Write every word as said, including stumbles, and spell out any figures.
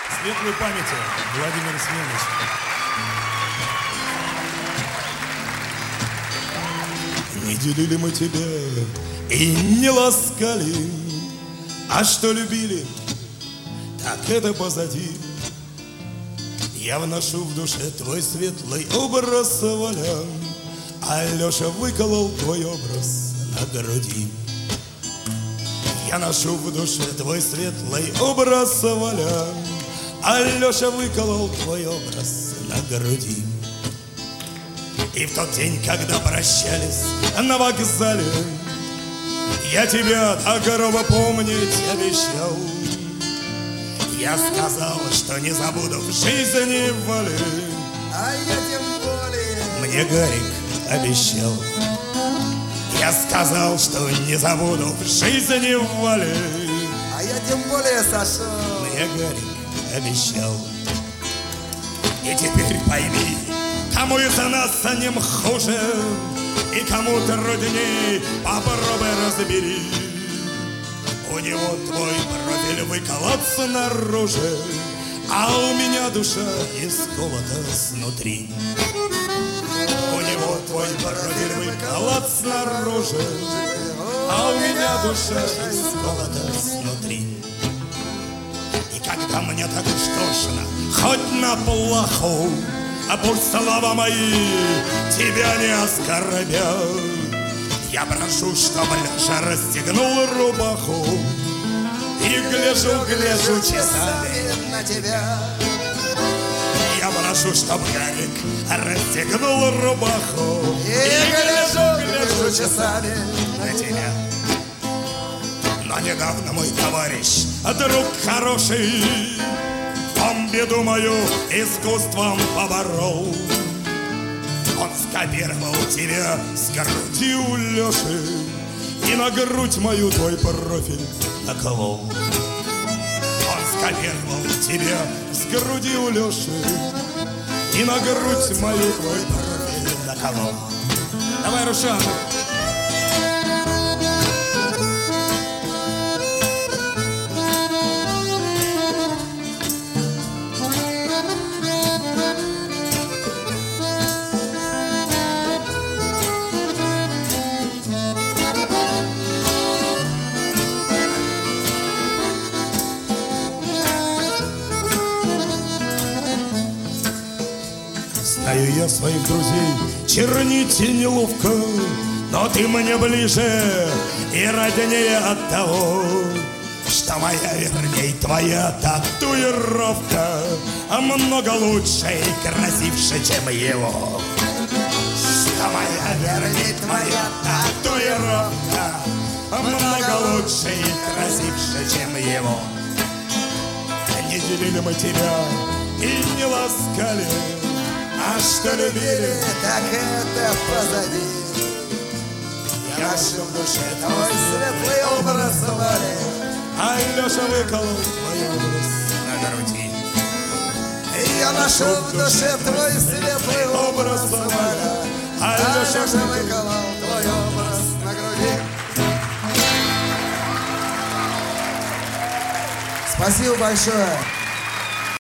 Светлой памяти, Владимир Семенович. Не делили мы тебя и не ласкали, а что любили, так это позади. Я вношу в душе твой светлый образ, Валя, а Леша выколол твой образ на груди. Я ношу в душе твой светлый образ, Валя, а Леша выколол твой образ на груди. И в тот день, когда прощались на вокзале, я тебя так гроба помнить обещал. Я сказал, что не забуду в жизни Вали, а я тем более. Мне Гарик обещал. Я сказал, что не забуду в жизни Вали, а я тем более, Саша. Мне Гарик обещал. И теперь пойми, кому из нас с ним хуже, и кому трудней, попробуй разбери. У него твой профиль выколот снаружи, а у меня душа исколота снутри. У него твой профиль выколот снаружи, а у меня душа исколота снутри. И когда мне так уж тошно, хоть на плаху, а пусть слова мои тебя не оскорбят, я прошу, чтобы Леша расстегнул рубаху, и гляжу, гляжу часами на тебя. Я прошу, чтобы Гарик расстегнул рубаху, и, и гляжу, гляжу часами на тебя. Но недавно мой товарищ, друг хороший, он беду мою искусством поборол. Он скопировал тебя с груди у Леши и на грудь мою твой профиль наколол. Он скопировал тебя с груди у Леши и на грудь мою твой профиль наколол. Давай, Рушан. Знаю я своих друзей, чернить неловко, но ты мне ближе и роднее от того, что моя, верней, твоя татуировка много лучше и красивше, чем его. Что моя, верней, твоя татуировка много лучше и красивше, чем его. Не делили мы тебя и не ласкали, а что любили, так это позади. Я ношу в душе твой светлый образ, Вали, а Леша выколол твой образ на груди. Я ношу в душе твой светлый образ, Вали, а Леша выколол твой образ на груди. Спасибо большое.